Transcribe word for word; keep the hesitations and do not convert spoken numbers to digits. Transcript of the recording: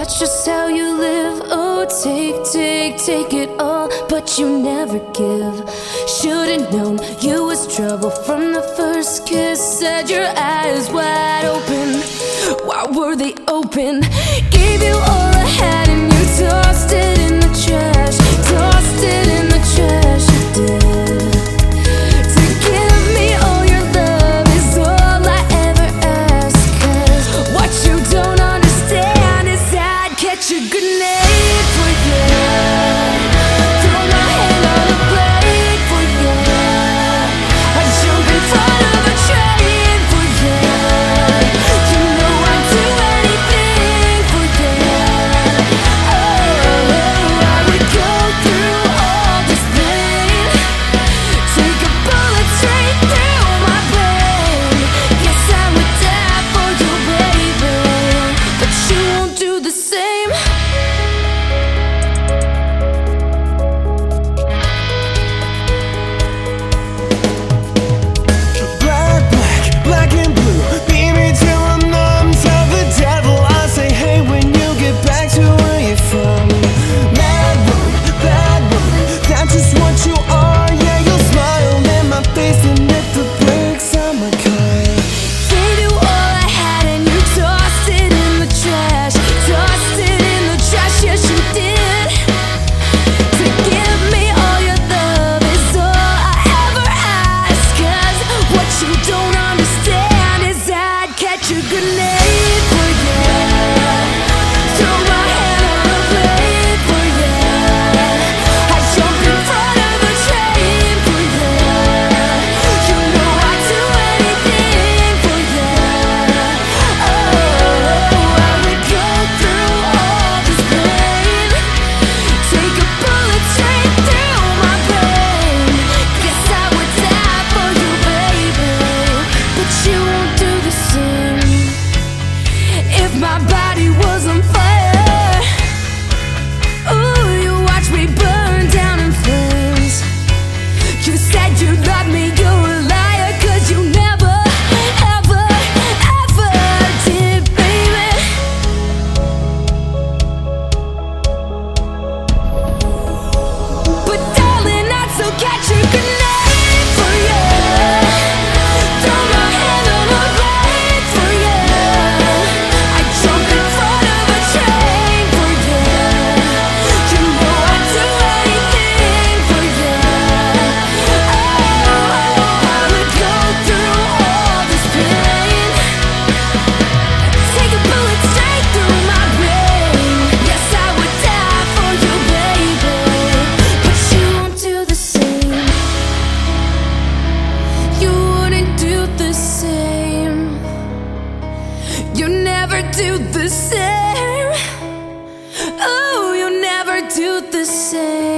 that's just how you live. Oh, take, take, take it all, but you never give. Should've known you was trouble from the first kiss. Said your eyes wide open, why were they open? Gave you all I had and you tossed it in the trash. Tossed it in the trash, you did. To give me all your love is all I ever ask. Cause what you don't understand is I'd catch a grenade for you. Throw my hand on the blade for you. I'd jump in front of a train for you. You know I'd do anything for you. Oh, I would go through all this pain. Take a bullet straight through my brain. Yes, I would die for you, baby, but you won't do the same. Black, black, black and blue. Beat me till I'm numb. Tell the devil I say hey when you get back to where you're from. Mad woman, bad woman, that's just what you are. Yeah, you'll smile in my face and hit the brakes on my car. Gave you all I had and you tossed it in the trash. Tossed it in the trash, yes you did. To give me all your love is all I ever ask. Cause what you don't understand is I'd catch a grenade for you. Throw my hand on a blade for you. I'd jump in front of a train for you. You know I'd do anything for you. Oh, I would go through all this pain. Take a bullet straight through my brain. Guess I would die for you, baby, but you won't do the same. If my body was on fire, ooh, you watch me burn down in flames. You said you loved me, you're a liar, cause you never, ever, ever did, baby. But darling, I'd still catch a grenade for you. Throw my hand on a blade for you. I'd jump in front of a train for you. You know I'd do anything for you. Oh, I would go through all this pain. Take a bullet straight through my brain. Yes, I would die for you, baby, but you won't do the same. You wouldn't do the same. You never do the same. Oh, you never do the same.